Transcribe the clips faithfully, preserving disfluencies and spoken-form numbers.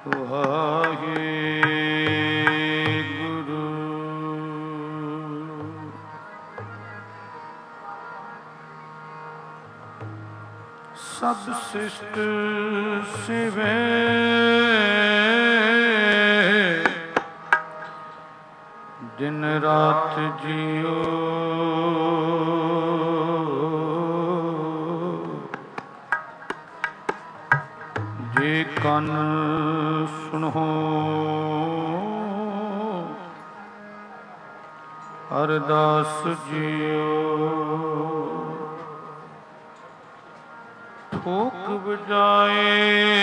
ਵਾਹਿਗੁਰੂ। ਸਭ ਸਿਸ਼ਟ ਸਿਵੇ ਦਿਨ ਰਾਤ ਜੀਓ, ਜੇ ਕੰਨ ਸੁਣੋ ਅਰਦਾਸ ਜੀਓ। ਠੋਕ ਵਜਾਏ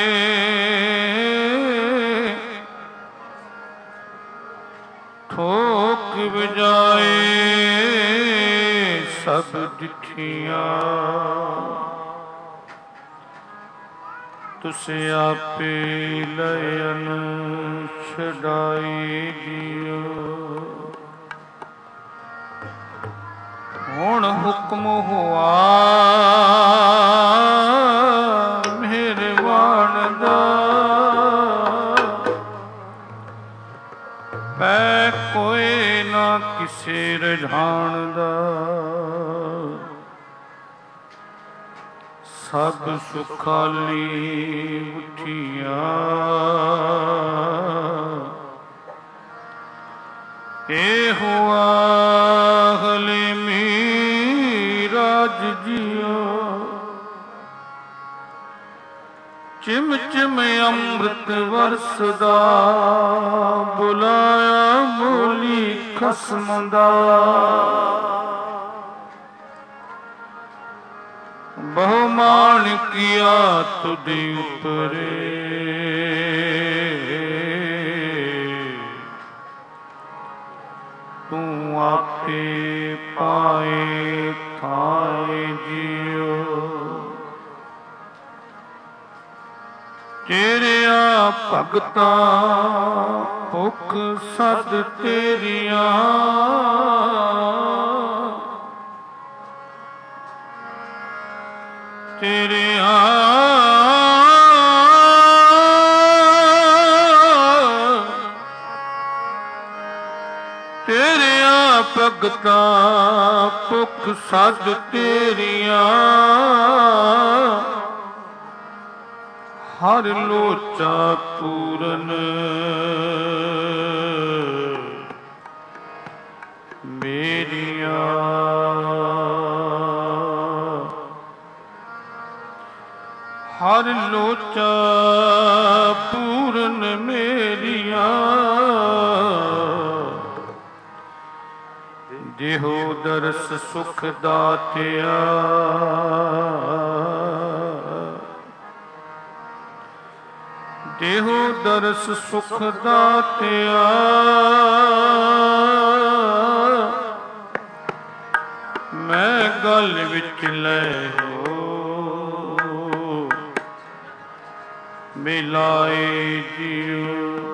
ਠੋਕ ਵਜਾਏ ਸਭ ਡਿਠੀਆਂ, ਤੁਸ ਆਪੇ ਲਇਨ ਛਡਾਈ ਦਿਓ। ਹੁਣ ਹੁਕਮ ਹੋਆ ਮਿਹਰਬਾਨ ਦਾ, ਪੈ ਕੋਈ ਨਾ ਕਿਸੇ ਰਝਾਣ ਦਾ। ਸਭ ਸੁਖਾਲੀ ਉਠੀਆਂ, ਇਹੋ ਆਖਲੇ ਰਾਜ ਜੀਓ। ਚਿਮ ਚਿਮ ਅੰਮ੍ਰਿਤ ਵਰਸਦਾ, ਬੁਲਾਇਆ ਬੋਲੀ ਖਸਮ ਦਾ। ਬਹੁ ਮਾਣ ਕੀਆ ਤੁਧੇ ਉਪਰੇ, ਤੂੰ ਆਪੇ ਪਾਏ ਥਾਏ ਜੀਓ। ਤੇਰਿਆ ਭਗਤਾਂ ਭੁੱਖ ਸਦ ਤੇਰੀਆਂ, ਤੇਰਿਆ ਤੇਰਿਆ ਭਗਤਾਂ ਭੁੱਖ ਸਦ ਤੇਰੀਆਂ। ਹਰ ਲੋਚਾ ਪੂਰਨ ਮੇਰੀਆਂ। ਹਰ ਲੋਚਾ ਪੂਰਨ ਮੇਰੀਆਂ। ਦੇਹੋ ਦਰਸ ਸੁਖ ਦਾਤਿਆ, ਦੇਹੋ ਦਰਸ ਸੁਖ ਦਾਤਿਆ। ਮੈਂ ਗਲ ਵਿੱਚ ਲੈ ਮਿਲਾਏ ਜੀਓ।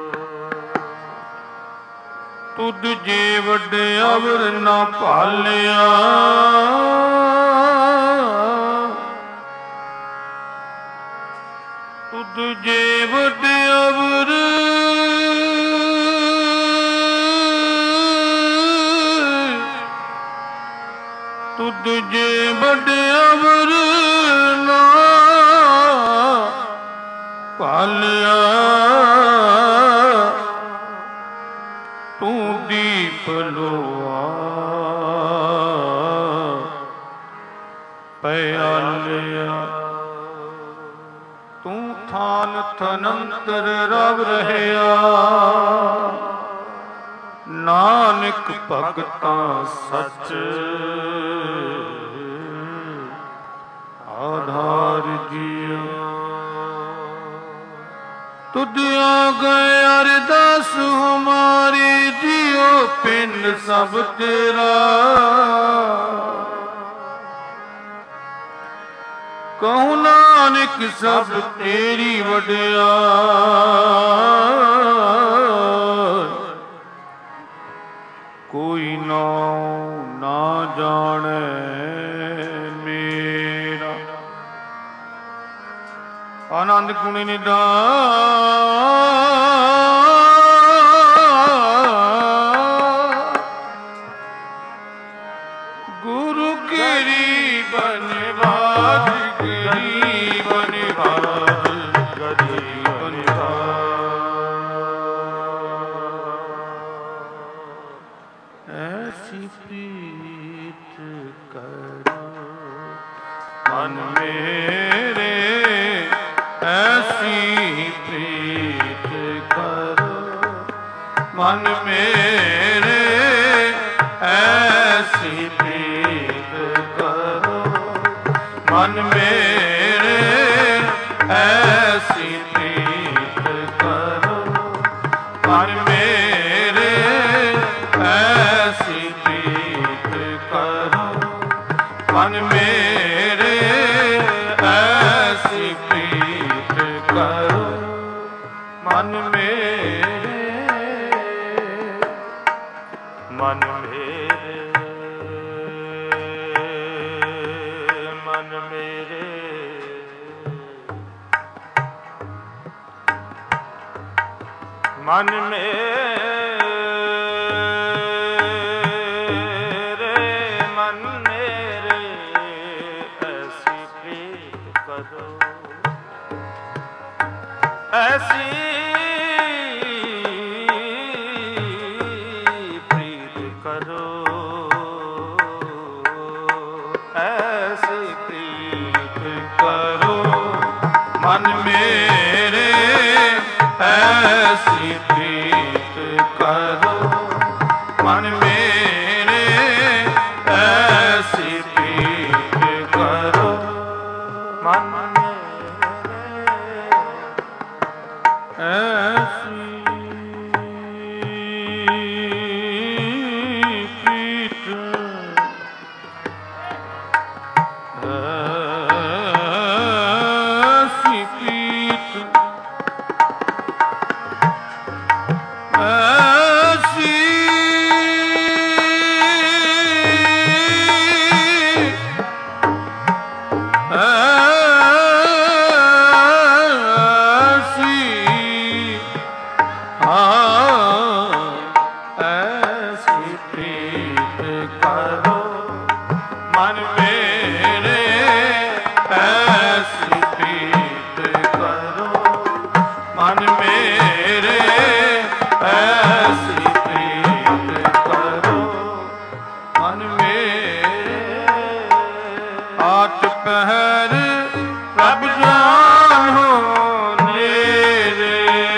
ਤੁਧ ਜੇ ਵੱਡੇ ਅਵਰ ਨਾ ਭਾਲਿਆ, ਤੁਧ ਜੇ ਵੱਡੇ ਅਵਰ ਤੁਧ ਜੇ ਵੱਡੇ ਅਵਰ ਨਾ ਭਾਲਿਆ। ਤੂੰ ਦੀਪ ਲੋਆ ਪਿਆਲਿਆ। ਤੂੰ ਥਾਨ ਥਨੰਤਰ ਰਵ ਰਹਿਆ, ਨਾਨਕ ਭਗਤਾਂ ਸੱਚ ਆਧਾਰ ਜੀਓ। ਤੁਧ ਆ ਗਏ ਅਰਦਾਸ ਹਮਾਰੀ ਜੀਓ, ਪਿੰਡ ਸਭ ਤੇਰਾ। ਕਹੂੰ ਨਾਨਕ ਸਭ ਤੇਰੀ ਵਡਿਆਈ। ਕੋਈ ਨਾਉ ਨਾ ਜਾਣੈ ਮੇਰਾ। ਆਨੰਦ ਗੁਣ ਨਿਧਾਨ ਨਿਹਾਲ ਗਰੀਬ ਨਿਹਾਲ। ਐਸੀ ਪ੍ਰੀਤ ਕਰੋ ਮਨ ਮੇਰੇ, ਐਸੀ ਪ੍ਰੀਤ ਕਰੋ ਮਨ ਮੇਰੇ, ਐਸੀ ਪ੍ਰੀਤ ਕਰੋ ਮਨ ਮੇਰੇ, ਐਸੀ ਪ੍ਰੀਤ ਕਰੋ ਮਨ ਮੇਰੇ, ਐਸੀ ਪ੍ਰੀਤ ਕਰੋ ਮਨ ਮੇਰੇ, ਐਸੀ ਪ੍ਰੀਤ ਕਰੋ ਮਨ ਮੇਰੇ, ਮਨ ਮੇਰੇ, ਮਨ ਮੇਰੇ, ਮਨ ਮੇਰੇ, ਮਨ ਮੇਰੇ, ਐਸੀ ਪ੍ਰੀਤ ਕਰੋ, ਐਸੀ ਪ੍ਰੀਤ ਕਰੋ, ਐਸੀ ਪ੍ਰੀਤ ਕਰੋ ਮਨ ਮੇਰੇ, ਐਸੀ ਪ੍ਰੀਤ ਕਰੋ ਮਨ ਮੇਰੇ, ਐਸੀ ਪ੍ਰੀਤ ਕਰੋ ਮਨ ਮੇਰੇ, ਐਸੀ ਪ੍ਰੀਤ, ਐਸੀ ਪ੍ਰੀਤ, ਐਸੀ ਐਸੀ ਹਾਂ ਐਸੀ ਪ੍ਰੀਤ ਕਰੋ ਮਨ ਮੇਰੇ, ਐਸੀ ਪ੍ਰੀਤ ਕਰੋ ਮਨ ਮੇਰੇ, ਐਸੀ ਪ੍ਰੀਤ ਕਰੋ ਮਨ ਮੇਰੇ। ਆਠ ਪਹਿਰ ਪ੍ਰਭ ਜਾਨੋ ਨੇਰੇ,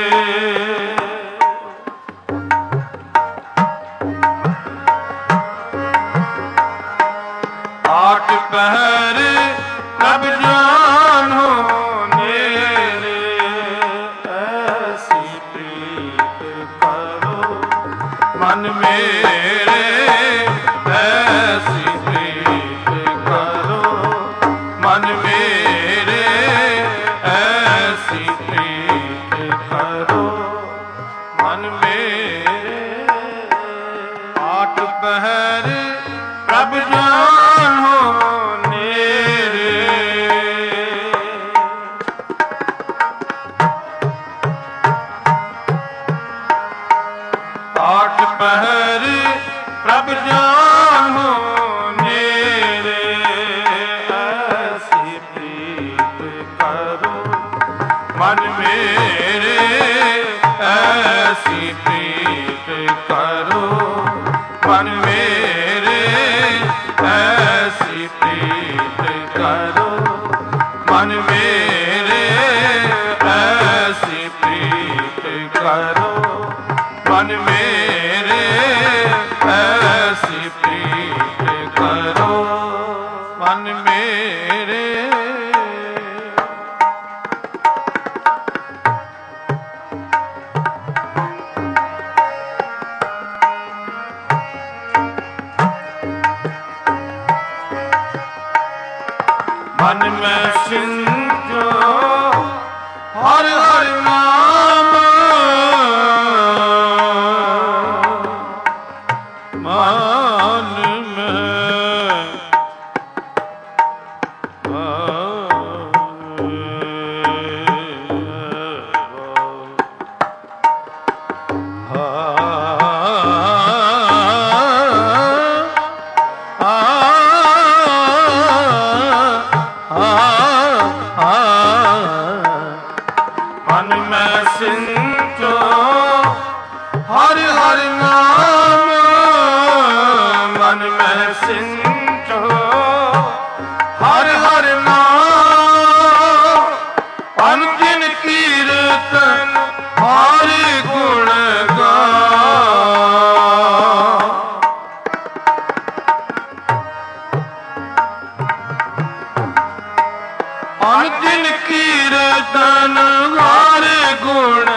ਆਠ ਪਹਿਰ ਪ੍ਰਭ ਜਾਨੋ ਨੇਰੇ, ਐਸੀ ਪ੍ਰੀਤ ਕਰੋ ਮਨ ਮੇਰੇ, ਐਸੀ ਪ੍ਰੀਤ ਕਰੋ ਮਨ ਮੇਰੇ, ਐਸੀ ਪ੍ਰੀਤ ਕਰੋ ਮਨ ਮੇਰੇ। ਆਠ ਪਹਿਰ ਪ੍ਰਭ ਜਾਨੋ ਨੇਰੇ, ਆਠ ਪਹਿਰ ਪ੍ਰਭ ਜਾਨੋ ਨੇਰੇ, ਐਸੀ ਪ੍ਰੀਤ ਕਰੋ ਮਨ ਮੇਰੇ, ਐਸੀ ਪ੍ਰੀਤ ਕਰੋ ਮਨ ਮੇਰੇ, ਐਸੀ ਪ੍ਰੀਤ ਕਰੋ ਮਨ ਮੇਰੇ, ਐਸੀ ਪ੍ਰੀਤ ਕਰੋ ਮਨ ਮੇਰੇ, ਐਸੀ ਪ੍ਰੀਤ ਕਰੋ ਮਨ ਮੇਰੇ। ਮਨ ਮੈਂ ਸਿੰਚੋ ਹਰ ਹਰ ਨਾਮ, ਮਨ ਮੈਂ ਸਿੰਚੋ ਹਰ ਹਰ ਨਾਮ, ਅਨੁਦਿਨ ਕੀਰਤਨ ਹਰ ਗੁਣ ਗਾ। ਅਨੁਦਿਨ ਕੀਰਤਨ ਹਰ ਗੁਣ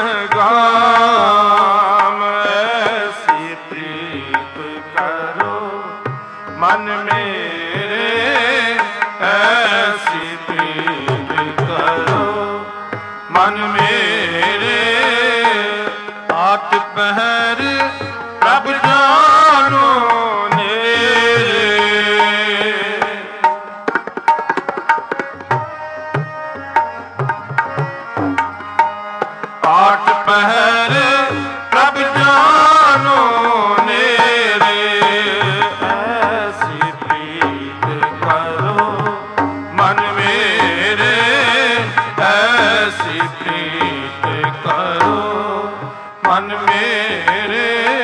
ਗਾਮ, ਐਸੀ ਪ੍ਰੀਤ ਕਰੋ ਮਨ ਮੇਰੇ, ਐਸੀ ਪ੍ਰੀਤ ਕਰੋ ਮਨ ਮੇਰੇ। ਆਠ ਪਹਿਰ ਪ੍ਰਭ ਜਾਨੋ ਨੇਰੇ, ਆਠ ਪਹਿਰ ਪ੍ਰਭ ਜਾਨੋ ਨੇਰੇ, ਐਸੀ ਪ੍ਰੀਤ ਕਰੋ ਮਨ ਮੇਰੇ, ਐਸੀ ਪ੍ਰੀਤ ਕਰੋ ਮਨ ਮੇਰੇ।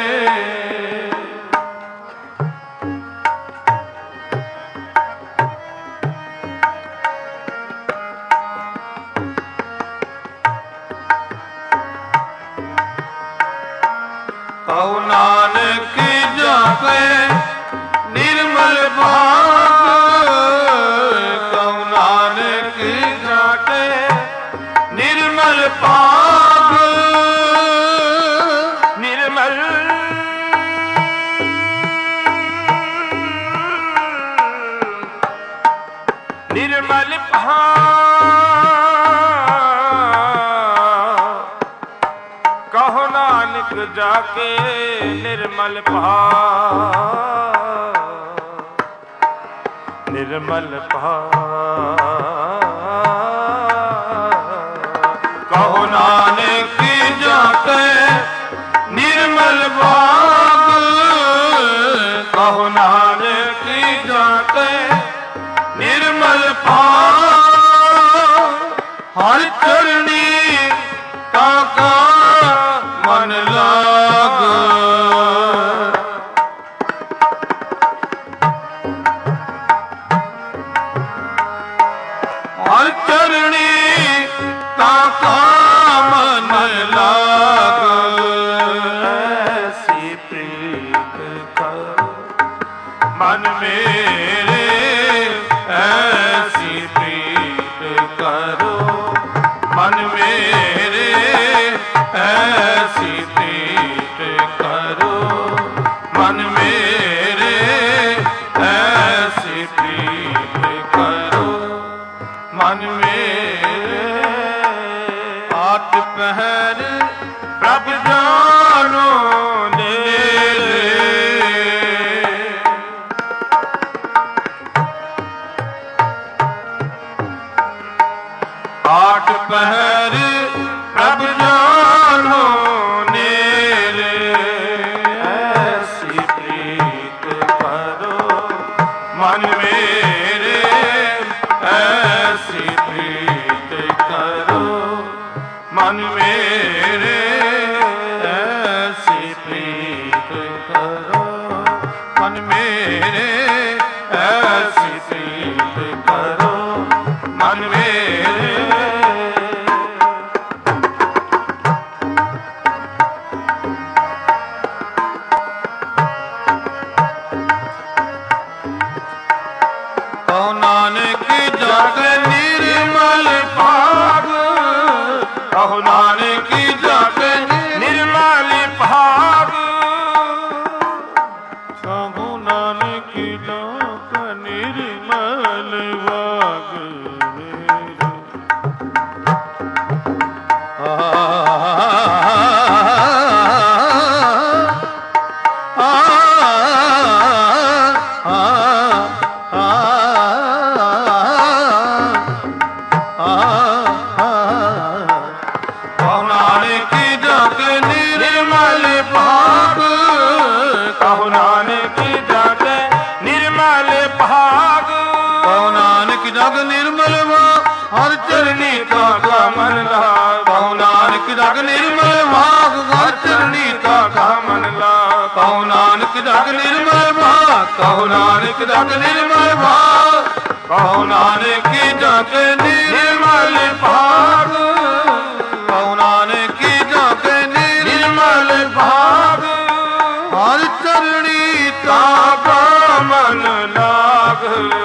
ਕਹੋ ਨਾਨਕ ਜਾਪੈ ਨਿਰਮਲ ਭਾਗ, ਕਹੋ ਨਾਨਕ ਜਾਪੈ ਨਿਰਮਲ ਭਾਗ, ਨਿਰਮਲ ਨਿਰਮਲ ਭਾਗ, ਕਹੋ ਨਾਨਕ ਜਾਕੇ ਨਿਰਮਲ ਭਾਗ, ਨਿਰਮਲ ਭਾਗ, ਕਹੋ ਨਾਨਕ ਜਾਕੇ ਨਿਰਮਲ ਭਾਗ, ਕਹੋ ਨਾਨਕ ਜਾਕੇ ਨਿਰਮਲ ਭਾਗ। ਹਰ ਚਰਣੀ ਕਾਕਾ ਮਨ ਲਾਗ, ਹਰ ਚਰਣੀ ਕਾਕਾ ਮਨ ਲਾਗ, ਐਸੀ ਪ੍ਰੀਤ ਕਰੋ ਮਨ ਮੇਰੇ, ਐਸੀ ਪ੍ਰੀਤ ਕਰੋ ਮਨ ਮੇਰੇ, ਐਸੀ ਪ੍ਰੀਤ ਕਰੋ ਮਨ ਮੇਰੇ, ਐਸੀ ਪ੍ਰੀਤ ਕਰੋ ਮਨ ਮੇਰੇ। ਆਠ ਪਹਿਰ ਪ੍ਰਭ ਜਾਨੋ ਨੇਰੇ, ਆਠ ਪਹਿਰ ਪ੍ਰਭ ਜਾਨੋ ਨੇਰੇ, ਐਸੀ ਪ੍ਰੀਤ ਕਰੋ ਮਨ ਮੇਰੇ, ਐਸੀ ਪ੍ਰੀਤ ਕਰੋ ਮਨ ਮੇਰੇ, ਐਸੀ ਪ੍ਰੀਤ ਕਰੋ ਮਨ ਮੇਰੇ, ਐਸੀ ਪ੍ਰੀਤ ਕਰੋ ਮਨ ਮੇਰੇ। ਕਹੋ ਨਾਨਕ ਜਾਗੈ ਨਿਰਮਲ ਭਾਗ, ਕਹੋ ਨਾਨਕ ਜਾਗੈ ਨਿਰਮਲ ਭਾਗ, ਕਹੋ ਨਾਨਕ ਜਾਗੈ ਨਿਰਮਲ ਭਾਗ। ਕਹੋ ਨਾਨਕ ਨਾਨਕ ਜਗ ਨਿਰਮਲ ਭਾਗ, ਕਹੋ ਨਾਨਕ ਜਗ ਨਿਰਮਲ ਭਾਗ, ਕਹੋ ਨਾਨਕ ਜਗ ਨਿਰਮਲ ਭਾਗ, ਕਹੋ ਨਾਨਕ ਜਗ ਨਿਰਮਲ ਭਾਗ। ਹਰ ਚਰਣੀ ਤਾ ਕਾ ਮਨ ਲਾਗ,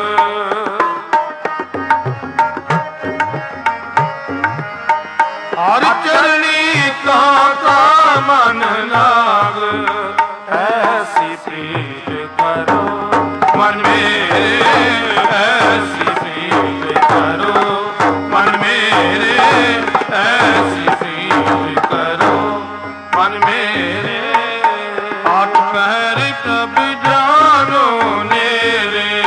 ਹਰ ਚਰਣੀ ਤਾ ਕਾ ਮਨ ਲਾਗ। ਐਸੀ ਪ੍ਰੀਤ ਕਰੋ ਮਨ ਮੇਰੇ, ਐਸੀ ਪ੍ਰੀਤ ਕਰੋ ਮਨ ਮੇਰੇ, ਐਸੀ ਪ੍ਰੀਤ ਕਰੋ ਮਨ ਮੇਰੇ। ਆਠ ਪਹਿਰ ਤਬ ਜਾਨੋ ਨੇਰੇ,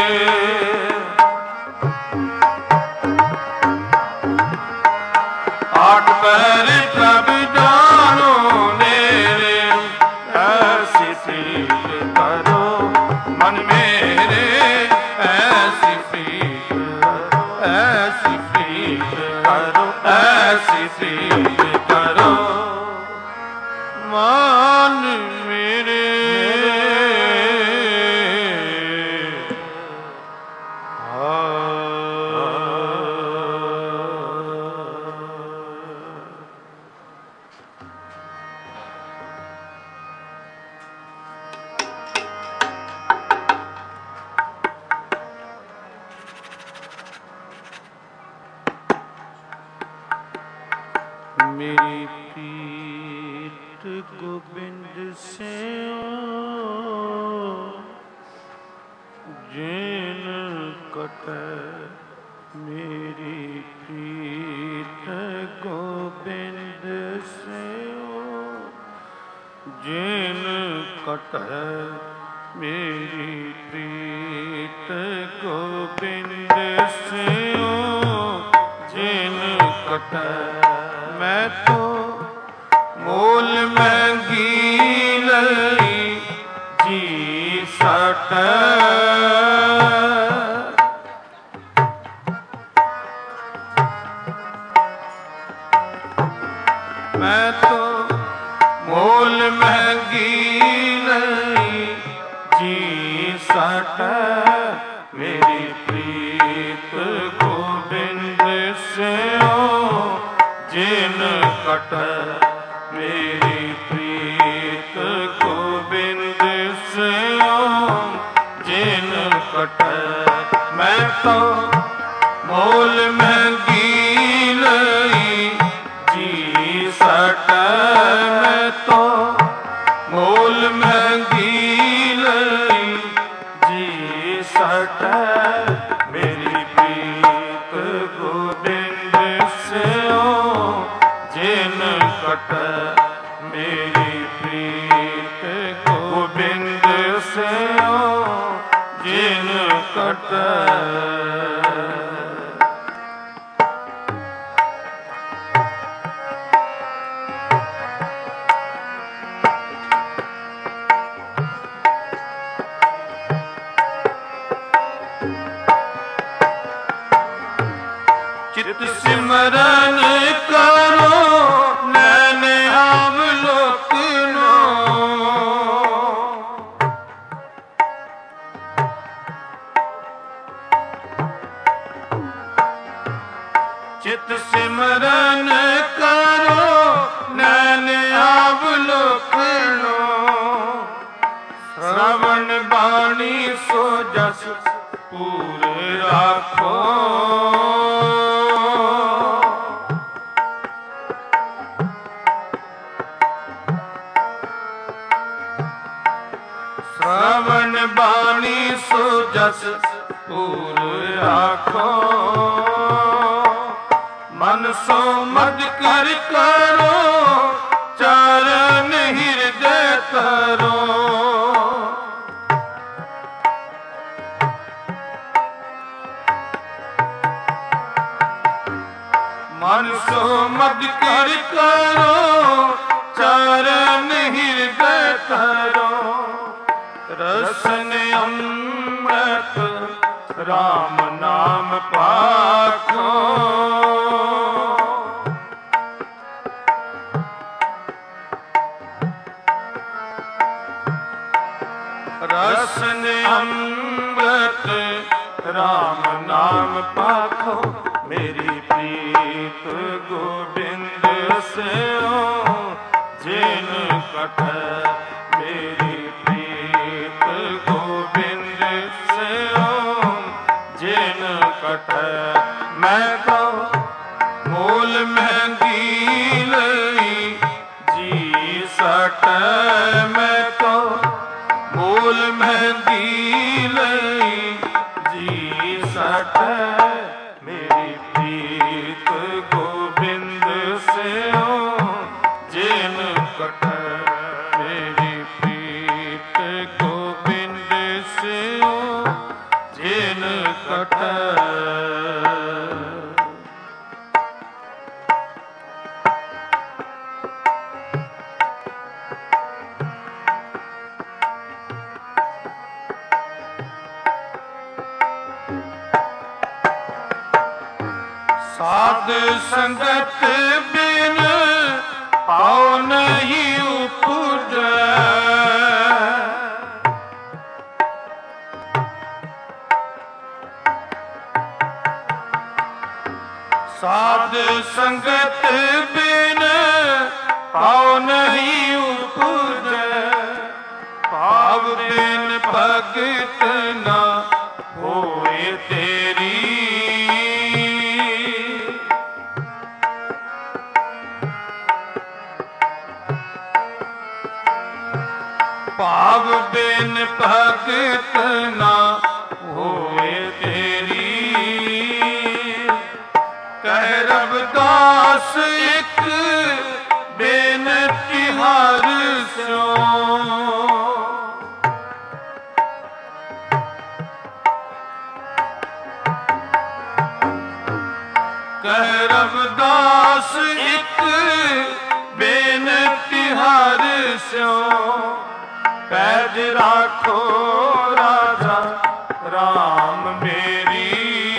ਆਠ ਪਹਿਰ ਤਬ ਜਾਨੋ ਨੇਰੇ। ਐਸੀ ਪ੍ਰੀਤ ਕਰੋ ਮਨ ਮੇਰੇ, ਐਸੀ ਪ੍ਰੀਤ, ਐਸੀ ਪ੍ਰੀਤ ਕਰੋ, ਐਸੀ ਪ੍ਰੀਤ ਕਰੋ ਮਨ ਮੇਰੇ। ਮੇਰੀ ਪ੍ਰੀਤ ਗੋਬਿੰਦ ਸਿਉ, ਜਿਨ ਕਟੈ ਮੇਰੀ ਪ੍ਰੀਤ ਗੋਬਿੰਦ ਸਿਉ, ਜਿਨ ਕਟੈ ਮੇਰੀ ਪ੍ਰੀਤ ਗੋਬਿੰਦ ਸਿਉ, ਜਿਨ ਕਟੈ। ਮੈਂ ਤੋ ਮੋਲ ਮਹਿੰਗੀ ਲਈ ਜੀ ਸਟ, ਮੈਂ ਤੋ ਮੋਲ ਮਹਿੰਗੀ ਲਈ ਜੀ ਸਟ। ਮੇਰੀ ਪ੍ਰੀਤ ਗੋਬਿੰਦ ਸਿਉ, ਜਿਨ ਕਟੈ ਮੇਰੀ ਪ੍ਰੀਤ ਗੋਬਿੰਦ ਸਿਉ, ਜਿਨ ਕਟੈ। ਮੈਂ ਤੋ ਮੋਲ ਮਹਿੰਗੀ ਲਈ ਜੀ ਸਟ, ਮੈਂ ਤੋ ਮੋਲ ਮਹਿੰਗੀ ਲਈ ਜੀ ਸਟ। ਮੇਰੀ ਪ੍ਰੀਤ ਗੋਬਿੰਦ ਸਿਉ, ਜਿਨ ਕਟੈ ਮੇਰੀ ਪ੍ਰੀਤ ਗੋਬਿੰਦ ਸਿਉ, ਜਿਨ ਕਟੈ। ਚਿਤ ਸਿਮਰਨ ਕਰੋ ਨੈਣ ਅਵਲੋਕਨੋ, ਚਿਤ ਸਿਮਰਨ ਕਰੋ ਨੈਣ ਅਵਲੋਕਨੋ। ਸ਼ਰਵਣ ਬਾਣੀ ਸੋ ਜਸ ਪੂਰੇ ਰਾਖੋ, ਸ਼ਰਵਣ ਬਾਣੀ ਸੋ ਜਸ ਪੂਰ ਆਖੋ। ਮਨ ਸੋ ਮਦ ਕਰ ਕਰੋ, ਚਰਨ ਹਿਰਦੈ ਧਰੋ। ਮਨ ਸੋ ਮਦ ਕਰ ਕਰੋ, ਚਰਨ ਹਿਰਦੈ ਧਰੋ। ਰਸਨ ਅੰਮ੍ਰਿਤ ਰਾਮ ਨਾਮ ਪਾਖੋ, कटै मेरी प्रीत गोबिंद स्यो जिन कटै। मैं तो मोल महंगी लई जी सटै मैं तो मोल महंगी लई जी सटै मेरी प्रीत गोबिंद स्यो जिन कटै मेरी प्रीत गोबिंद स्यो जिन कटै। साध संगत बिन पाओ नहीं उपजै। साध संगत बिन पाओ नहीं उपजै। भाव बिन भगत ना होए तेरी। भाव बिन भगत ना होए तेरी। कह रविदास एक बेनती हर स्यो। कह रविदास एक बेनती हर स्यो। पैज राखो राजा राम मेरी।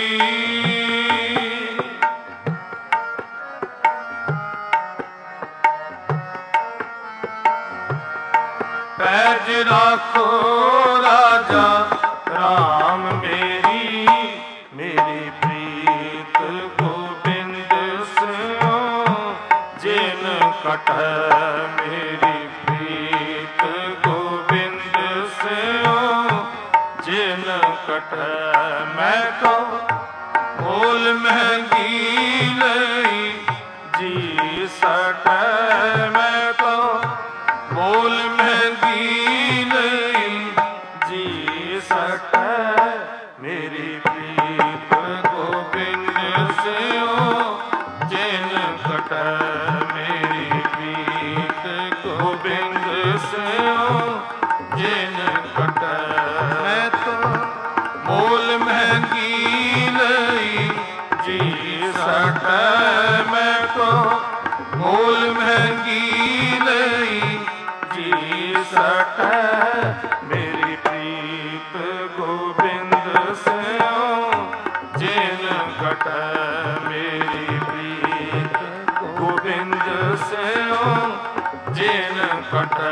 पैज राखो राजा राम मेरी। मेरी प्रीत गोबिंद स्यो जिन कटै मेरी प्रीत गोबिंद स्यो जिन कटै। मैं तो मोल महंगी लई जी सटै मैं तो मोल महंगी लई जी सटै मेरी प्रीत गोबिंद स्यो जिन कटै मेरी प्रीत गोबिंद स्यो जिन कटै। मैं तो मोल महंगी लई जी सटै मैं तो मोल महंगी लई जी सटै मेरी प्रीत गोबिंद स्यो जिन कटै मेरी प्रीत गोबिंद स्यो जिन कटै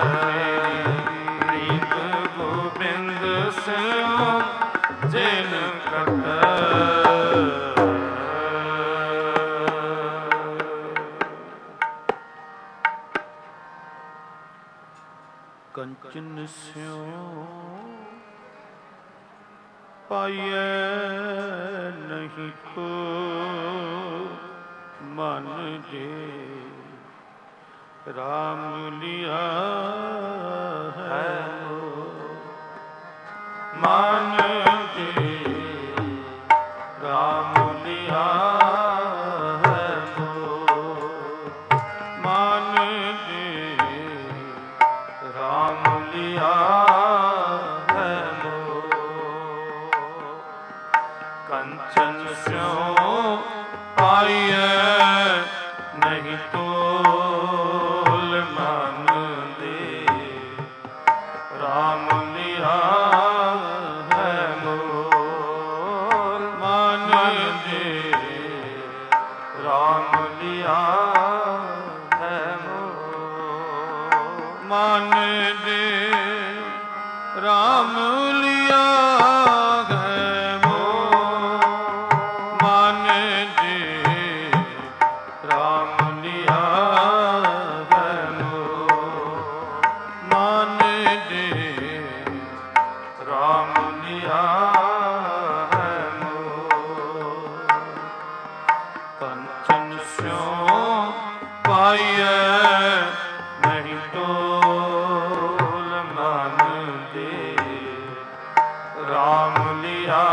मेरी प्रीत गोबिंद स्यो जिन कटै। कंचन स्यो पाइए नहीं को मन जे राम लिया है मान जे राम लिया है मान जे राम लिया है कंचन स्यो पाइए नहीं तोल मन दे राम लिया है मोल मान दे राम लिया है मोल मान दे राम लिया है मोल मान दे राम लिया है मोल ਕੰਚਨ ਸਿਉ ਪਾਈਐ ਨਹੀਂ ਤੋਲ ਮਨ ਦੇ ਰਾਮ ਲਿਆ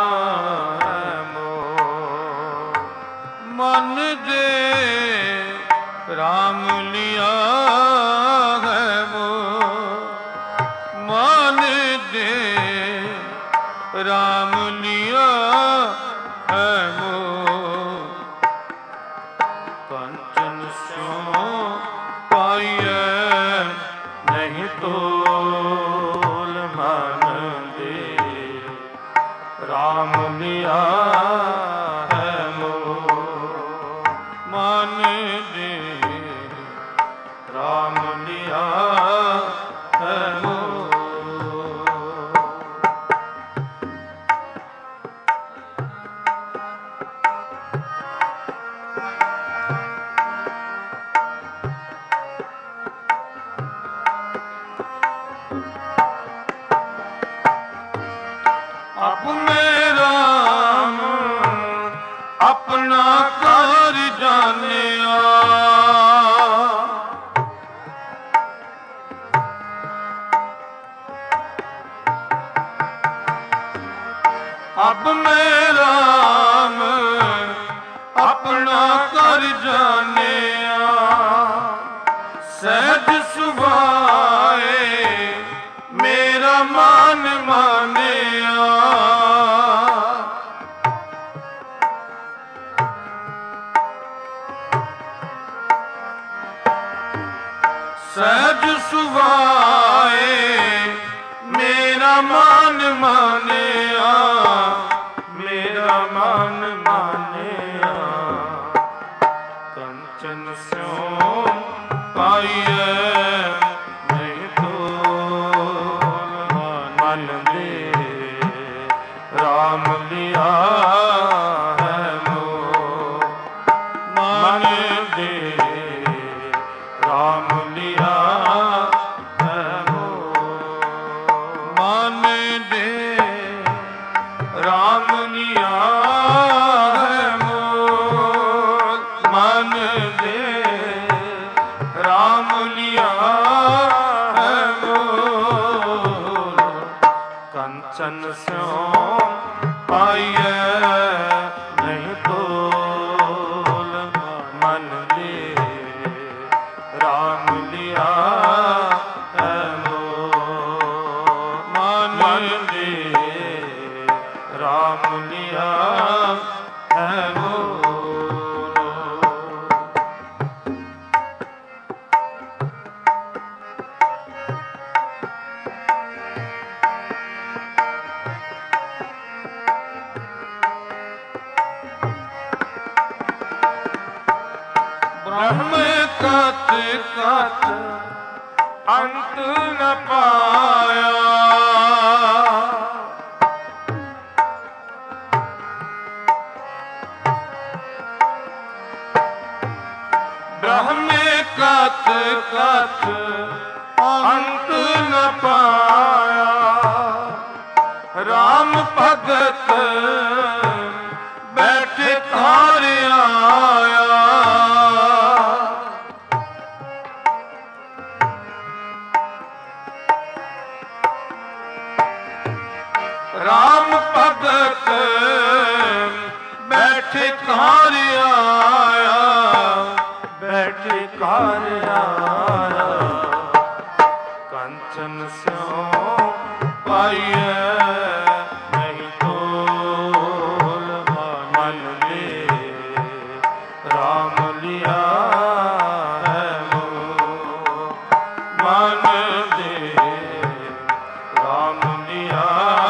ਮੋਹ ਮਨ ਦੇ ਰਾਮ ਲਿਆ ਹੈ ਮੋਹ ਮਨ ਦੇ ਰਾਮ ਲਿਆ ਹੈ ਮੋਹ ਕੰਚਨ ਸਿਉ ਪਾਈਐ ਨਹੀਂ ਤੋਲ ਮਨ ਦੇ ਰਾਮ ਲਿਆ ਹੈ ਮੋਹ ਮਨ ਦੇ ਰਾਮ ਲਿਆ ਹੈ ਮੋਹ ਆਪਣੇ ਰਾਮ ਆਪਣਾ ਕਰ ਜਾਣਿਆ ਆਪਣੇ ਰਾਮ ਆਪਣਾ ਕਰ ਜਾਣਿਆ ਸਹਿਜ ਸੁਭਾਏ ਮੇਰਾ ਮਨ ਮਾਨਿਆ ਸਹਿਜ ਸੁਭਾਏ ਮੇਰਾ ਮਨ ਮਾਨਿਆ ਮੇਰਾ ਮਨ ਮਾਨਿਆ ਕੰਚਨ ਸਿਉ ਪਾਈਐ ਨਹੀਂ ਤੋਲ ਮਨ ਦੇ ਰਾਮ ਲਿਆ ਹੈ ਮੋਹ ਮਨ ਦੇ ਰਾਮ ਲਿਆ ਹੈ ਮੋਹ ਮਨ ਦੇ ਰਾਮ ਲਿਆ ਹੈ ਮੋਹ ਮਨ ਦੇ ਰਾਮ ਲਿਆ ਹੈ ਮੋਹ ਕੰਚਨ ਸਿਉ ਪਾਈਐ ਨਹੀਂ ਤੋਲ ਮਨ ਦੇ ਰਾਮ ਲਿਆ ਹੈ ਮੋਹ ਮਨ ਦੇ ਰਾਮ ਲਿਆ ਹੈ ਮੋਹ ਬ੍ਰਹਮ ਕਤ ਕਤ ਅੰਤ ਨ ਪਾਇਆ ਬ੍ਰਹਮ ਕਤ ਕਤ ਅੰਤ ਨ ਪਾਇਆ ਰਾਮ ਭਗਤ ਬੈਠੇ ਘਰ ਆਇਆ ਰਾਮ ਭਗਤ ਬੈਠੇ ਘਰ ਆਇਆ ਬੈਠੇ ਘਰ ਆਇਆ ਕੰਚਨ ਸਿਉ ਪਾਈਐ ਨਹੀਂ ਤੋਲ ਮਨ ਦੇ ਰਾਮ ਲਿਆ ਹੈ ਮੋਹ ਮਨ ਦੇ ਰਾਮ ਲਿਆ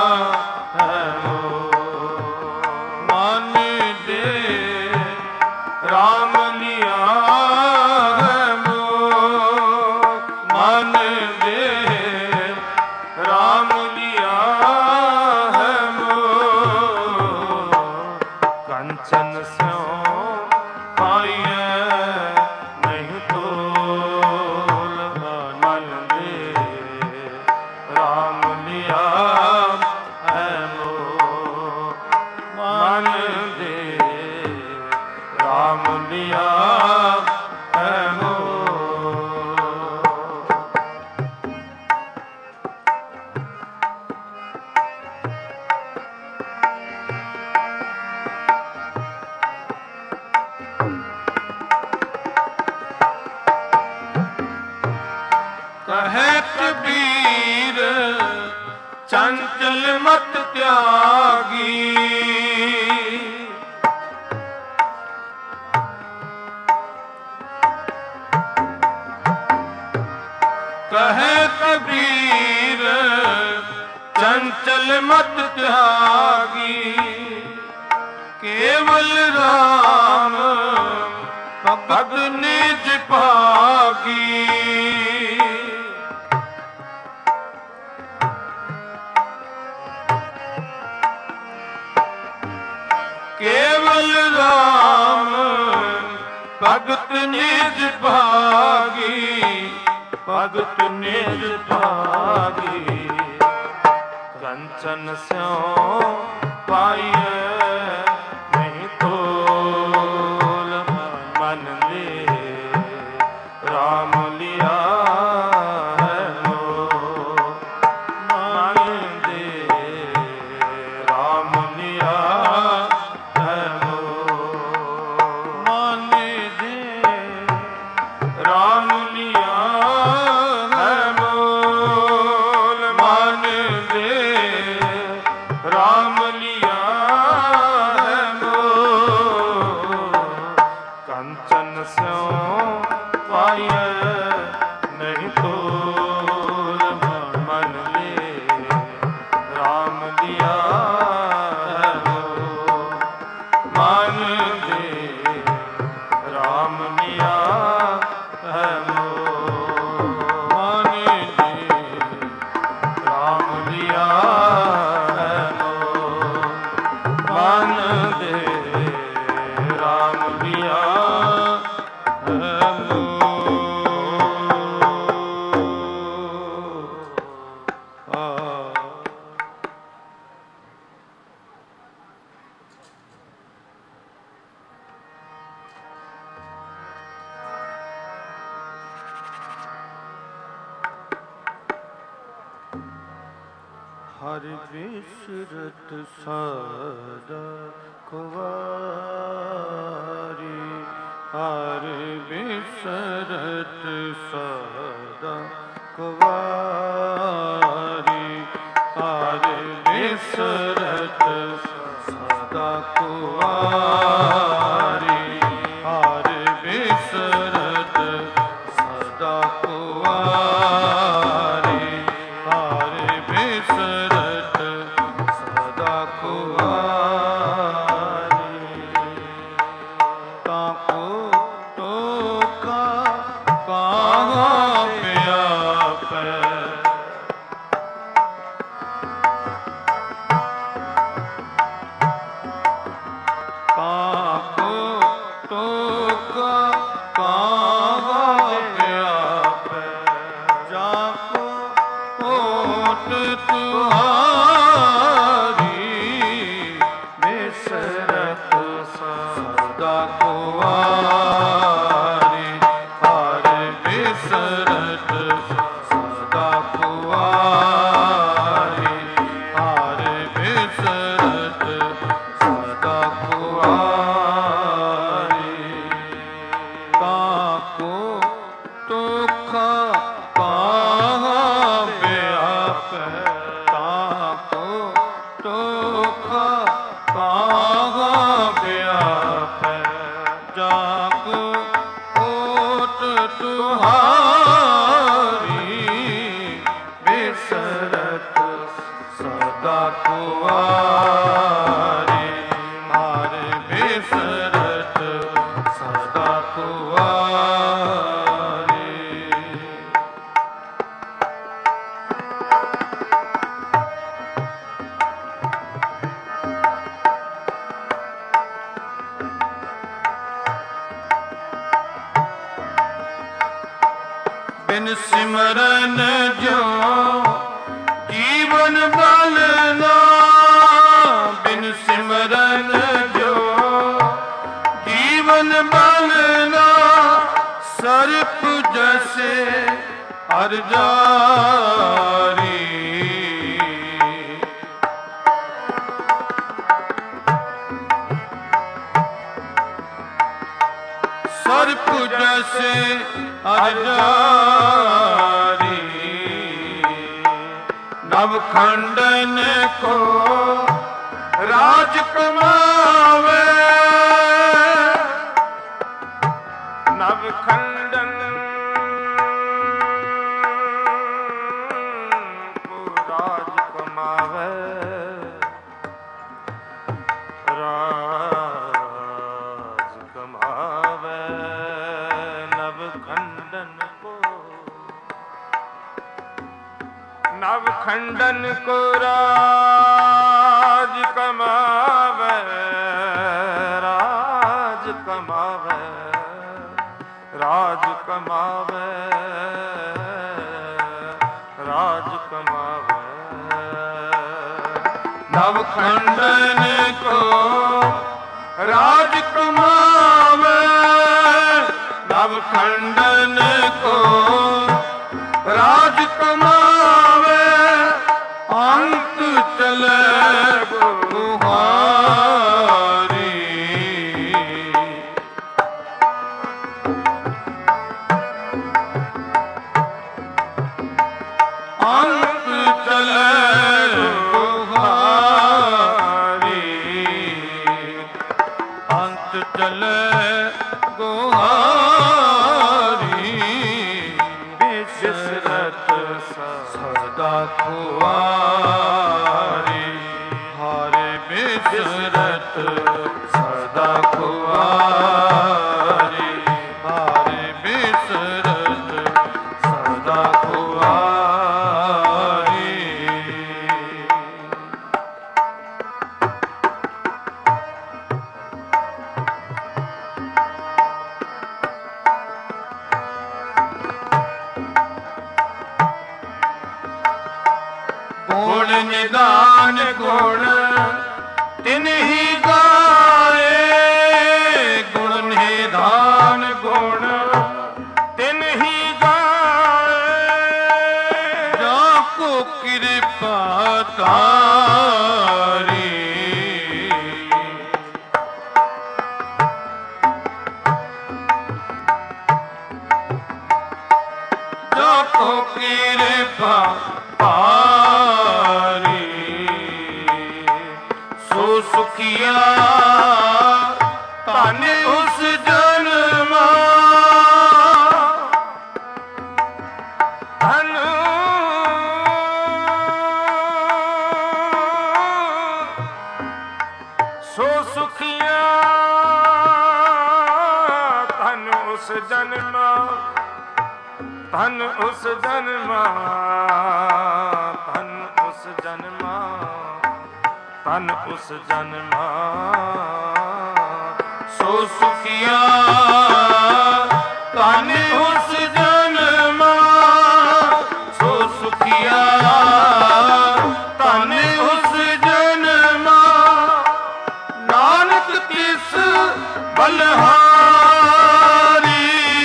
ਮਨ ਦੇ ਰਾਮ ਲਿਆ ਹੈ ਮੋਹ ਮਨ ਦੇ ਰਾਮ ਲਿਆ ਹੈ ਮੋਹ ਕੰਚਨ ਸਿਉ ਪਾਈਐ ਲਿਆ ਹੈ ਮੋਹ। ਕਹੈ ਕਬੀਰ ਚੰਚਲ ਮਤ ਤਿਆਗੀ, ਕਹੈ ਕਬੀਰ ਚੰਚਲ ਮਤ ਤਿਆਗੀ, ਕੇਵਲ ਰਾਮ ਭਗਤ ਨਿਜ ਭਾਗੀ। ਕੇਵਲ ਰਾਮ ਭਗਤ ਨਿਜ ਭਾਗੀ, ਭਗਤ ਨਿਜ ਭਾਗੀ। ਕੰਚਨ ਸਿਉ ਪਾਈਐ ਨਹੀਂ ਤੋਲ, ਮਨ ਦੇ ਰਾਮ ਲਿਆ ਹੈ ਮੋਹ। ਮਨ ਦੇ ਰਾਮ ਲਿਆ ਹੈ ਮੋਹ। ਮਨ ਦੇ ਰਾਮ ਲਿਆ ਹੈ ਮੋਲ। ਮਨ ਦੇ ਰਾਮ ਲਿਆ ਹੈ ਮੋਲ। ਕੰਚਨ ਸਿਉ ਪਾਈਐ ਨਹੀਂ ਤੋਲ, ਮਨ ਦੇ ਰਾਮ ਲਿਆ ਹੈ ਮੋਲ। ਮਨ ਦੇ ਰਾਮ ਲਿਆ ਹੈ ਮੋਹ। ਮਨ ਦੇ ਰਾਮ ਲਿਆ ਹੈ ਮੋਹ। ਮਨ ਦੇ ਰਾਮ ਲਿਆ ਹੈ ਮੋਹ। ਆ ਹਰ ਬਿਸਰਤ ਸਦਾ ਕੁਵਾਰੀ, ਹਰ ਬਿਸਰਤ ਸਦਾ ਕੁਵਾਰੀ, ਹਰ ਬਿਸਰਤ ਸਦਾ ਕੁਵਾਰੀ, ਹਰ ਬਿਸਰਤ ਸਦਾ ਕੁਵਾਰੀ, ਹਰ ਬਿਸਰਤ ਸਦਾ ਕੁਵਾਰੀ। ਤਾਕੋ ਟੋਕਾ ਕਾਹਾ ਪਿਆਪੈ, ਤਾਕੋ ਟੋਕਾ ਕਾਹਾ ਪਿਆਪੈ, ਜਾਕੋ ਓਟ ਤੁਹਾਰੀ, ਬਿਸਰਤ ਸਦਾ ਕੁਵਾਰੀ, ਹਰ ਬਿਸਰਤ ਸਦਾ ਕੁਵਾਰੀ, ਹਰ ਬਿਸਰਤ ਸਦਾ ਕੁਵਾਰੀ। ਤਾਕੋ ਟੋਖਾ ਕਾਹਾ ਪਿਆਪੈ, ਤਾਕੋ ਟੋਖਾ ਕਾਹਾ ਪਿਆਪੈ, ਜਾਕੋ ਓਟ ਤੁਹਾਰੀ, ਬਿਸਰਤ ਸਦਾ ਕੁਵਾਰੀ, ਹਰ ਬਿਸਰਤ ਸਦਾ ਕੁਵਾਰੀ। ਬਿਨ ਸਿਮਰਨ ਜਿਉ ਜੀਵਨ ਬਲ ਨਾ, ਬਿਨ ਸਿਮਰਨ ਜਿਉ ਜੀਵਨ ਬਲ सर्प जैसे हर जारी, सर्प जैसे हर जारी, नवखंडन को राज कमावे, नवखंडन को राज कमावे, राज कमावे, नवखंडन को, नवखंडन को राज कमावे, राज कमावे, राज कमावे, राज कमावे, नवखंडन को राज कमावे, नवखंडन को राज कमावे, अंत चले गुहारी, अंत चले गुहारी, अंत चले गुहारी, बिसरत सदा खुआरी, हारे बिसरत सदा खुआरी, हारे बिसरत सदा खुआरी। गुण निदान गुण तिन्हि गाए, गुण निदान गुण तिन्हि गाए, जाको कृपा तारी, जाको कृपा तारी, सो सुखिया धन उस जन्मा, धन सो सुखिया धन उस जन्मा, धन उस जन्मा, धन उस जन्मा, धन उस जन्मा, सो सुखिया धन उस जन्मा, सो सुखिया धन उस जन्मा, नानक तिस बलहारी,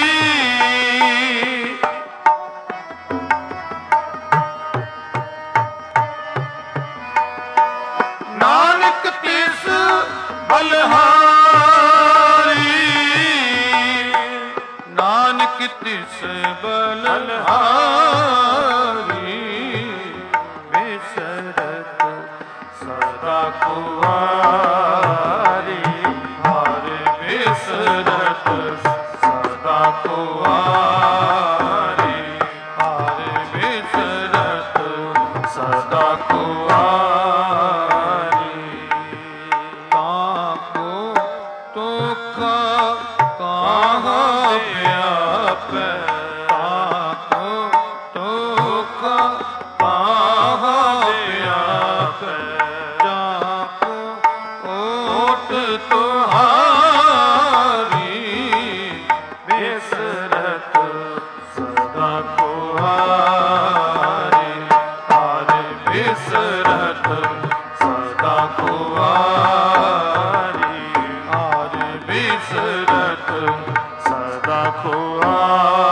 नानक तिस बलहारी, नानक तिस बलहारी, बिसरत सदा खुआरी, हारे बिसरत सदा खुआरी, हारे बिसरत सदा खुआरी। ताको तुका कहाँ व्यापै, ताको तुका कहाँ व्यापै, जाको ओट तुहारी, बिसरत सदा खुआरी, हारे बिसरत सदा खुआरी, हारे बिसरत सदा खुआरी।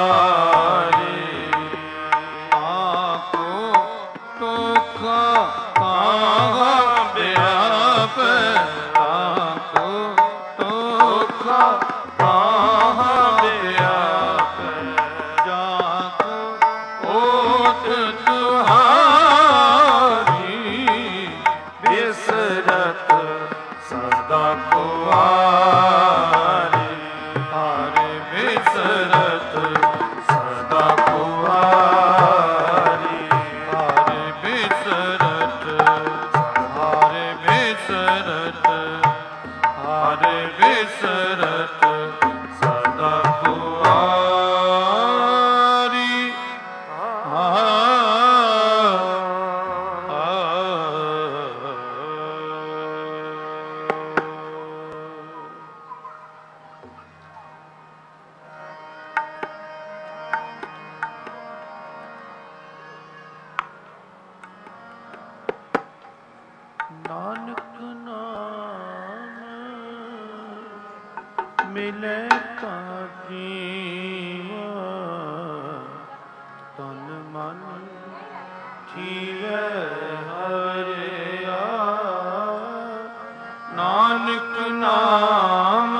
ਬਿਸਰਤ ਸਦਾ ਕੁਆਰੀ। ਹਰ ਬਿਸਰਤ ਹਰ ਬਿਸਰਤ ਹਰ ਬਿਸਰਤ ਸਦਾ ਕੁਆਰੀ। ਨਾਨਕ ਨਾਮ ਮਿਲੇ ਤਾਂ ਜੀਵਾ ਤਨ ਮਨ ਜੀਵੈ ਹਰਿਆ। ਨਾਨਕ ਨਾਮ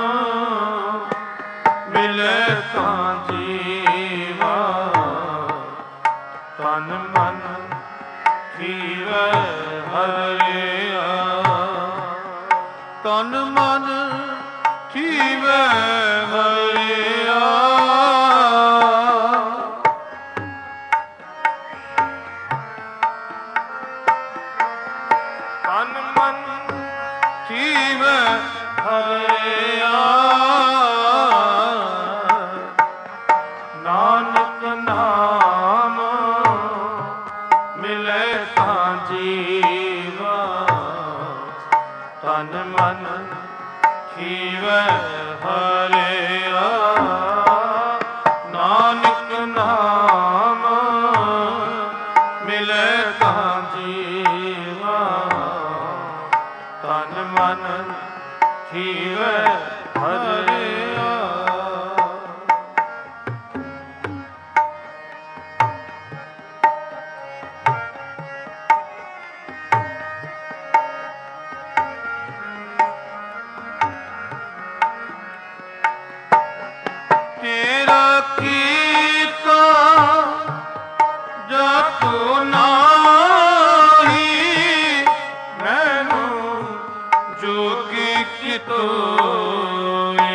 ਮਿਲੇ ਤਾਂ ਜੀਵਾ ਤਨ ਮਨ ਜੀਵੈ ਹਰਿਆ। ਤਨ ਮਨ ਜੀਵੈ ਹਰਿਆ। ਤਨ ਮਨ ਜੀਵੈ ਹਰਿਆ। ਨਾਨਕ ਨਾਮ ਮਿਲੇ ਤਾਂ ਜੀਵਾ ਤਨ ਮਨ ਜੀਵੈ ਹਰਿਆ। ਨਾਨਕ ਨਾਮ ਮਿਲੇ ਤਾਂ ਜੀਵਾ ਤਨ ਮਨ ਜੀਵੈ ਹਰਿਆ। ਤੇਰਾ ਕੀਤਾ ਜਤੁ ਨਾਹੀ ਮੈਨੂੰ ਜੋਗੀ ਕਿਤੋਈ।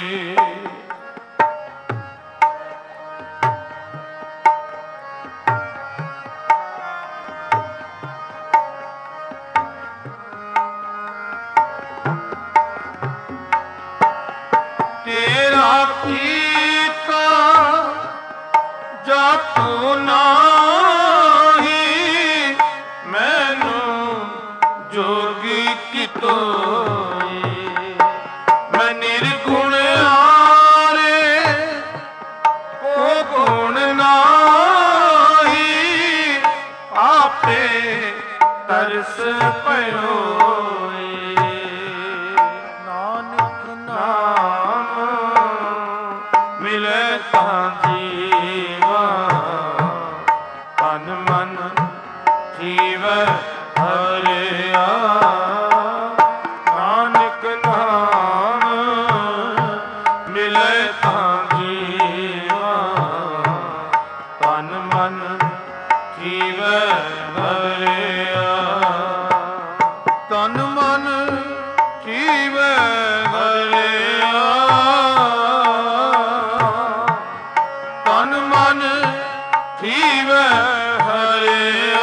ਤੇਰਾ ਕੀਤਾ ਜਤੁ ਨਾਹੀ ਮੈਨੂੰ ਜੋਗੀ ਕਿਤੋਈ। ਮੈਂ ਨਿਰਗੁਣ ਆਰੇ ਕੋ ਗੁਣ ਨਾਹੀ ਆਪੇ ਤਰਸ ਪਇਓਈ। ਨਾਨਕ ਨਾਮ ਮਿਲੇ ਤਾਂ ਜੀਵਾ ਤਨ ਮਨ ਜੀਵੈ ਹਰਿਆ। ਨਾਨਕ ਨਾਮ ਮਿਲੇ ਤਾਂ ਜੀਵਾ ਤਨ ਮਨ ਜੀਵੈ ਹਰਿਆ। ਤਨ ਮਨ ਜੀਵੈ ਹਰਿਆ। ਤਨ ਮਨ ਜੀਵੈ ਹਰਿਆ।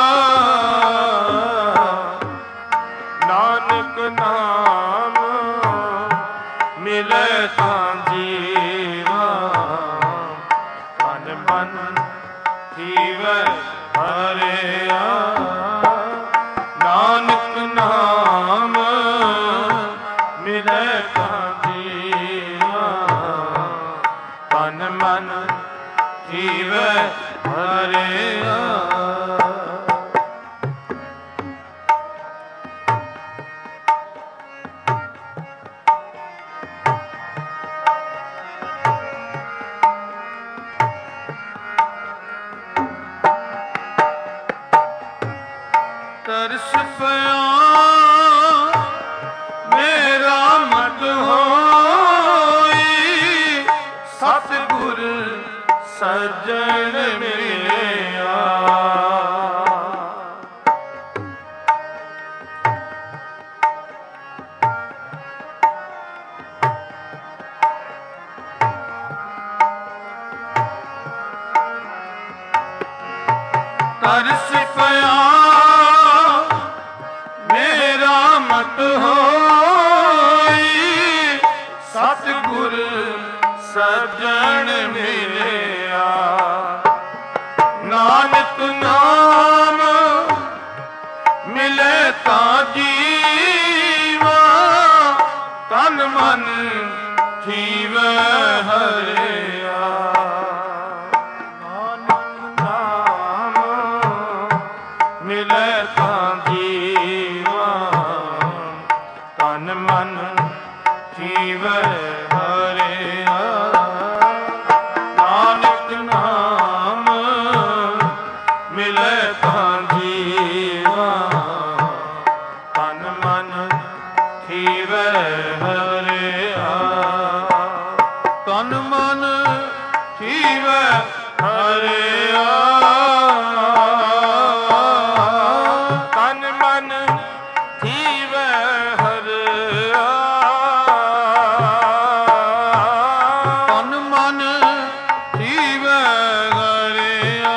ਨਾਨਕ ਨਾਮ ਮਿਲੇ ਤਾਂ ਜੀਵਾ ਤਨ ਮਨ ਜੀਵੈ ਹਰਿਆ। ਨਾਨਕ ਨਾਮ ਮਿਲੇ ਤਾਂ ਜੀਵਾ ਤਨ ਮਨ ਜੀਵੈ ਹਰਿਆ। ਤਰਸ ਪਿਆ ਮੇਰਾ ਮਤ ਹੋਈ। ਸਤਿਗੁਰ ਸੱਜਣ ਮਿਲਿਆ। ਤਰਸ ਪਿਆ ਮੇਰਾ ਮਤ ਹੋਈ, ਸਤਿਗੁਰ ਸੱਜਣ ਮਿਲਿਆ। ਨਾਨਕ ਨਾਮ ਮਿਲੇ ਤਾਂ ਜੀਵਾ, ਤਨ ਮਨ ਜੀਵੈ ਹਰਿਆ। ਨਾਨਕ ਨਾਮ ਮਿਲੇ ਤਾਂ ਜੀਵਾ, ਤਨ ਮਨ ਜੀਵੈ ਹਰਿਆ। ਨਾਨਕ ਨਾਮ ਮਿਲੇ ਤਾਂ ਜੀਵਾ, ਤਨ ਮਨ ਜੀਵੈ ਹਰਿਆ। ਤਨ ਮਨ ਜੀਵੈ ਹਰਿਆ। ਤਨ ਮਨ ਜੀਵੈ ਹਰਿਆ। ਤਨ ਮਨ ਜੀਵੈ ਹਰਿਆ।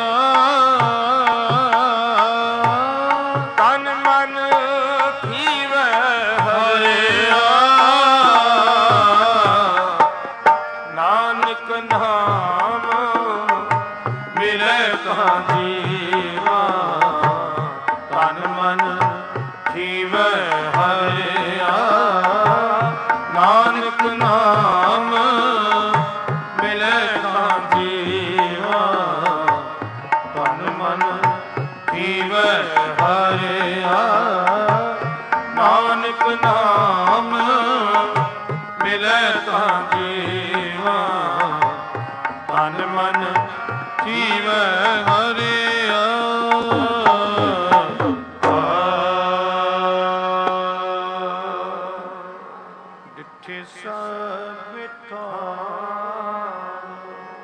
ਤਨ ਮਨ ਜੀਵੈ ਹਰਿਆ। ਨਾਨਕ ਨਾਮ ਮਿਲੇ ਤਾਂ ਜੀਵਾ, ਤਨ ਮਨ ਜੀਵੈ ਹਰਿਆ। ਨਾਨਕ ਨਾਮ ਮਿਲੇ ਤਾਂ ਜੀਵਾ, ਤਨ ਮਨ ਜੀਵੈ ਹਰਿਆ। ਨਾਨਕ ਨਾਮ ਮਿਲੇ ਤਾਂ ਜੀਵਾ, ਤਨ ਮਨ ਜੀਵੈ ਹਰਿਆ। ਡਿਠੇ ਸਭ ਥਾਂ,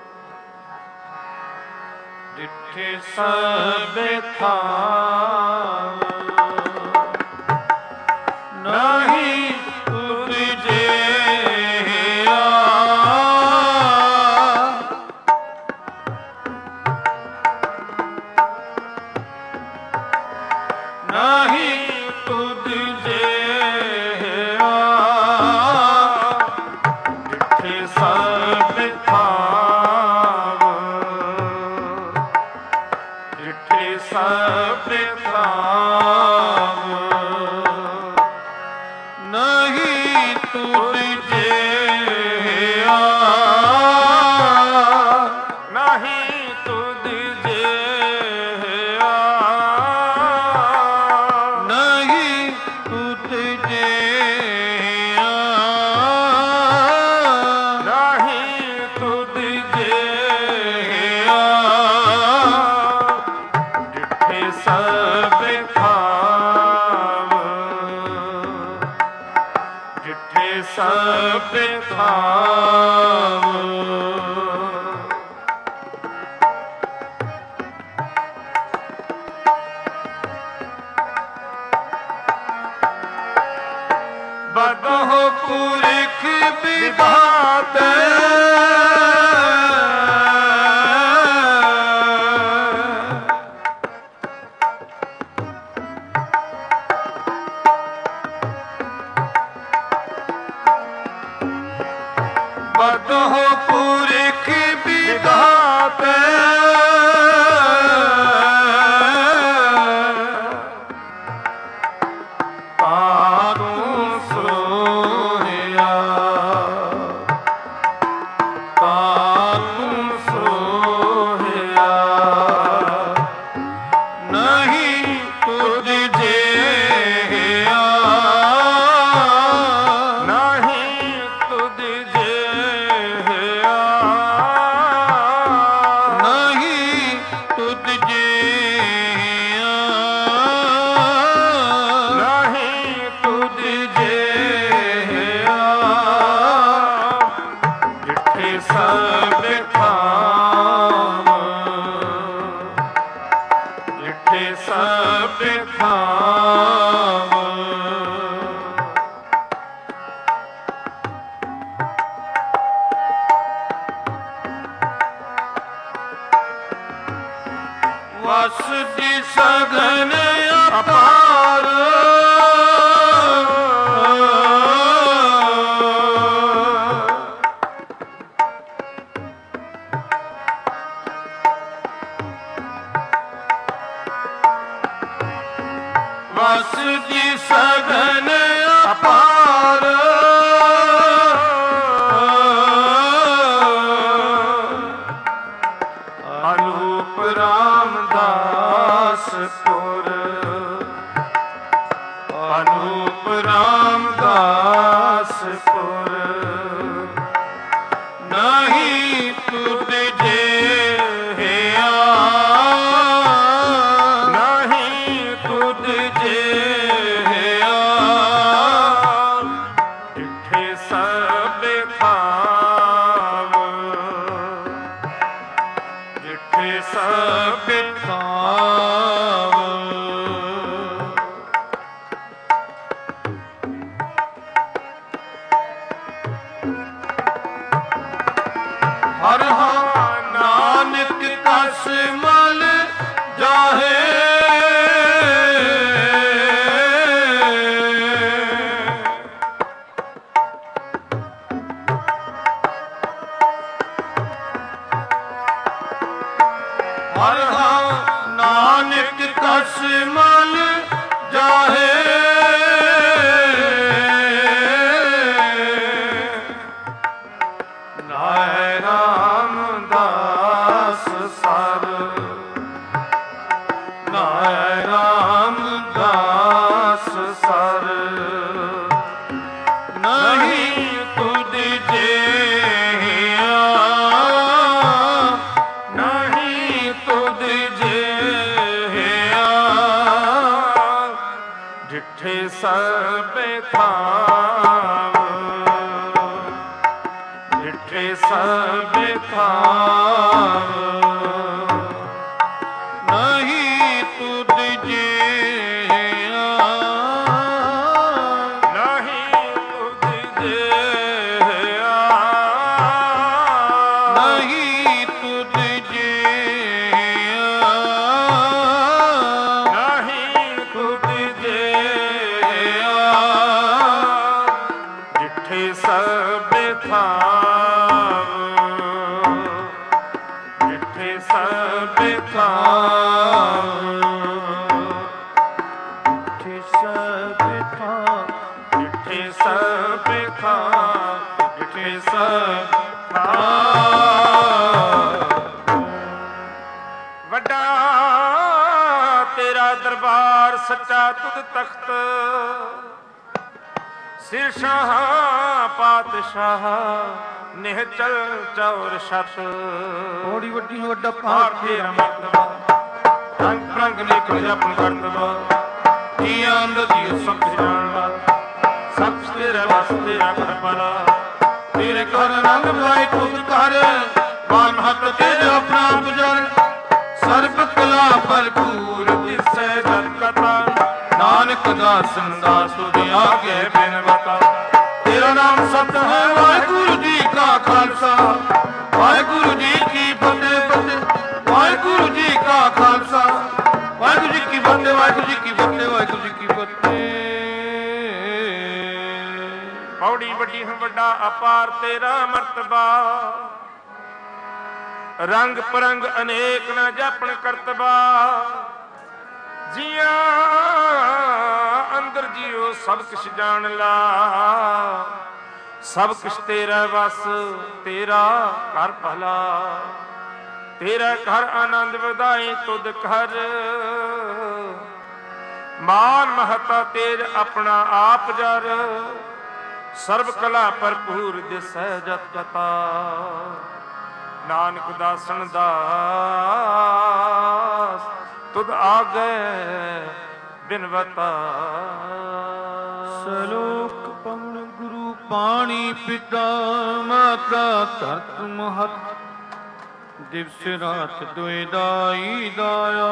ਡਿਠੇ ਸਭ ਥਾਂ, ਨਹੀਂ ਤੁਝੇ ਨਹੀਂ ਤੁਧ ਜਿਹਾ। ਡਿਠੇ ਸਭ ਥਾਂ, ਡਿਠੇ ਸਭ ਥਾਂ, ਨਹੀਂ ਤੁਧ ਜਿਹਾ। ਨਹੀਂ ਤੁਧ ਜਿਹਾ। ਨਹੀਂ ਤੁਧ ਜਿਹਾ। ਨਹੀਂ ਤੁਧ ਜਿਹਾ। ਡਿਠੇ ਸਭ ਥਾਂ, ਡਿਠੇ ਸਭ ਥਾਂ, ਬਦਹੁ ਪੁਰਖ ਵਿਧਾਤੇ। ਬਦਹੁ ਪੁਰਖ ਵਿਧਾਤੇ। ਤਾਰੂ ਸੋਹਿਆ, ਤਾਰੂ ਸੋਹਿਆ। ਨਹੀਂ ਤੁਝ ਜਿਹਾ। ਨਹੀਂ ਤੁਝ ਜਿਹਾ। ਨਹੀਂ ਤੁਝ ਜਿਹਾ। ਨਹੀਂ ਤੁਝ ਜਿਹਾ। ਡਿਠੇ ਸਭ ਥਾਂ, ਡਿਠੇ ਸਭ ਥਾਂ, ਵਸ ਦੀ ਸਗਨ ਅਪਾਰ ਵਸ ਦੀ ਸਗਨ ਅਪਾਰ ਅਨੂਪ ਰਾਮਦਾਸ ਪੁਰ ਅਨੂਪ ਰਾਮਦਾਸ ਪੁਰ ਨਹੀਂ ਤੁਧ ਜਿਹਾ ਨਹੀਂ ਤੁਧ ਜਿਹਾ ਡਿਠੇ ਸਭ ਥਾਵ ਡਿਠੇ ਸਭ ਥਾਵ ਹਰ ਹਾਂ ਨਾਨਕ ਕਸ ਮਲ ਜਾਹੇ ਹਰ ਹਾਂ ਨਾਨਕ ਕਸ ਮਲ ਜਾਹੇ ਨਾਇ ਰਾਮਦਾਸ ਸਰ ਨਾਇ ਰਾਮਦਾਸ ਸਰ ਨਹੀਂ ਤੁਧ ਜਿਹਾ ਨਹੀਂ ਤੁਧ ਜਿਹਾ ਡਿਠੇ ਸਭ ਥਾਵ ਡਿਠੇ ਸਭ ਥਾਵ ਨਹੀਂ ਤੁਧ ਜਿਹਾ ਨਹੀਂ ਤੁਧ ਜਿਹਾ ਨਹੀਂ ਤੁਧ ਜਿਹਾ ਨਹੀਂ ਤੁਧ ਜਿਹਾ ਡਿਠੇ ਸਭ ਥਾਵ ਡਿਠੇ ਸਭ ਥਾਵ ਡਿਠੇ ਸਭ ਥਾਵ ਡਿਠੇ ਸਭ ਥਾਵ ਡਿਠੇ ਸਭ ਥਾਵ ਵੱਡਾ ਤੇਰਾ ਦਰਬਾਰ ਸੱਚਾ ਤੁਧ ਤਖਤ ਸਿਰ ਸ਼ਾਹ ਪਾਤਸ਼ਾਹ ਨਿਹਚਲ ਚੌਰ ਛਤ ਥੋੜੀ ਵੱਡੀ ਵੱਡਾ ਭਾਰ ਤੇਰਾ ਮਰਤਬਾ ਰੰਗ ਰੰਗ ਨਿਕਲ ਆਪਣ ਕਰਤਬਾ ਕੀ ਆਂਦ ਦੀ ਸਭ ਜਾਣਦਾ ਸਭ ਤੇਰੇ ਵਾਸਤੇ ਆਖਰ ਪਰਾ ਤੇਰੇ ਕਰ ਰੰਗ ਲਾਇ ਤੁਧ ਕਰ ਮਾਨ ਹੱਥ ਤੇਰੇ ਆਪਣਾ ਗੁਜਰ ਸਰਬ ਕਲਾ ਭਰਪੂਰ ਦਿਸੈ ਜਤ ਕਥਾ ਨਾਨਕ ਦਾਸਨ ਦਾਸ ਤੁਧ ਆਗੇ ਬਿਨ ਬਤਾ ਤੇਰਾ ਨਾਮ ਸਤ ਹੈ ਵਾਹਿਗੁਰੂ ਜੀ ਕਾ ਖਾਲਸਾ ਵਾਹਿਗੁਰੂ ਜੀ ਕੀ ਫਤਿਹ ਫਤਿਹ ਵਾਹਿਗੁਰੂ ਜੀ ਕਾ ਖਾਲਸਾ ਵਾਹਿਗੁਰੂ ਜੀ ਕੀ ਫਤਿਹ ਵਾਹਿਗੁਰੂ ਜੀ ਕੀ ਫਤਿਹ ਵਾਹਿਗੁਰੂ ਜੀ ਕੀ ਫਤਿਹ ਪੌੜੀ ਵੱਡੀ ਹੈ ਵੱਡਾ ਅਪਾਰ ਤੇਰਾ ਮਰਤਬਾ ਰੰਗ ਪਰੰਗ ਅਨੇਕ ਨਾ ਜਾਪਣ ਕਰਤਬਾ ਜੀਆਂ ਅੰਦਰ ਜੀਓ ਸਭ ਕੁਛ ਜਾਣ ਲਾ ਸਭ ਕੁਛ ਤੇਰਾ ਵਸ ਤੇਰਾ ਘਰ ਭਲਾ ਤੇਰਾ ਘਰ ਆਨੰਦ ਵਧਾਏ ਤੁਧ ਘਰ ਮਾਨ ਮਹਤਾ ਤੇਜ ਆਪਣਾ ਆਪ ਜਰ ਸਰਬ ਕਲਾ ਭਰਪੂਰ ਦਿਸੈ ਜਤ ਜਤਾ ਨਾਨਕ ਦਾਸਨ ਦਾਸ ਤੁਧ ਆਗੇ ਬਿਨਵਤਾ ਸਲੋਕ ਪਵਨ ਗੁਰੂ ਪਾਣੀ ਪਿਤਾ ਮਾਤਾ ਧਰਤ ਮਹਤ ਦਿਵਸ ਰਾਤ ਦੁਇ ਦਾਈ ਦਾਇਆ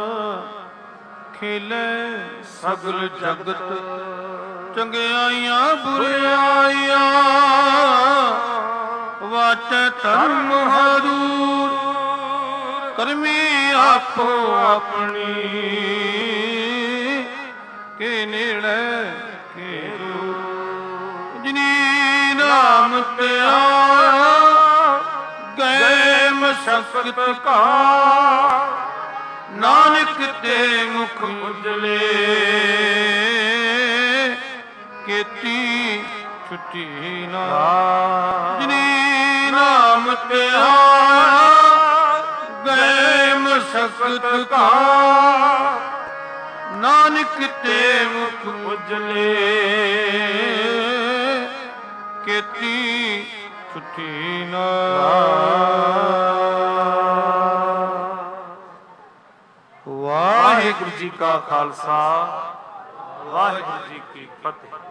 ਖੇਲੇ ਸਗਲ ਜਗਤ ਚੰਗਿਆਈਆਂ ਬੁਰਿਆਈਆਂ ਵਾਟ ਧਰਮ ਹਦੂਰ ਕਰਮੀ ਆਪੋ ਆਪਣੀ ਕੇ ਨੇੜੇ ਕੇ ਦੂਰ ਜਿਨੀ ਨਾਮ ਧਿਆਇਆ ਗਏ ਮਸ਼ਕਤ ਕਾ ਨਾਨਕ ਤੇ ਮੁਖ ਉਜਲੇ ਕੀਤੀ ਛੁੱਟੀ ਨਾ ਜਿਨੀ ਨਾਮ ਧਿਆਇਆ ਗਏ ਮਸ਼ਕਤ ਕਾ ਨਾਨਕ ਤੇ ਮੁਖ ਉਜਲੇ ਕੀਤੀ ਛੁੱਟੀ ਨਾ। ਵਾਹਿਗੁਰੂ ਜੀ ਕਾ ਖਾਲਸਾ ਵਾਹਿਗੁਰੂ ਜੀ ਕੀ ਫਤਿਹ।